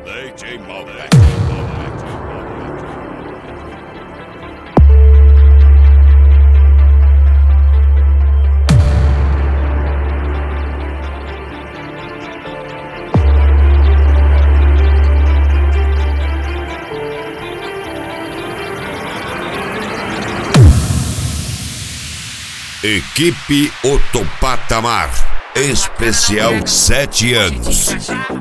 DJ Malbec. Equipe Outro Patamar, especial 7 anos.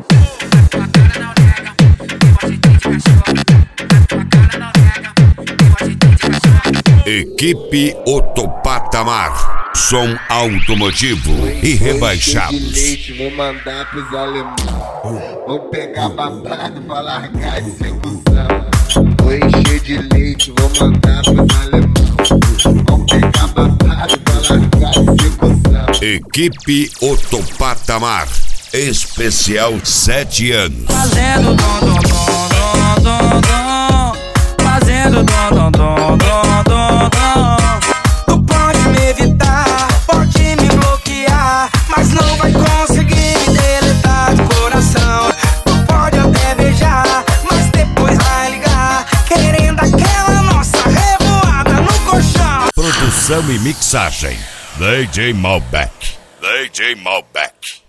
Equipe Outro Patamar, som automotivo e rebaixados. Leite, vou mandar pros alemães. Vou pegar babado pra largar de execução. Vou encher de leite, vou mandar pros alemães. Vou pegar babado pra largar de execução. Equipe Outro Patamar, especial 7 anos. Fazendo dom, dom, dom, dom, dom. Fazendo dom, dom, dom, dom, dom, dom. Tu pode me evitar, pode me bloquear, mas não vai conseguir me deletar do coração. Tu pode até beijar, mas depois vai ligar, querendo aquela nossa revoada no colchão. Produção e mixagem, DJ Malbec. DJ Malbec.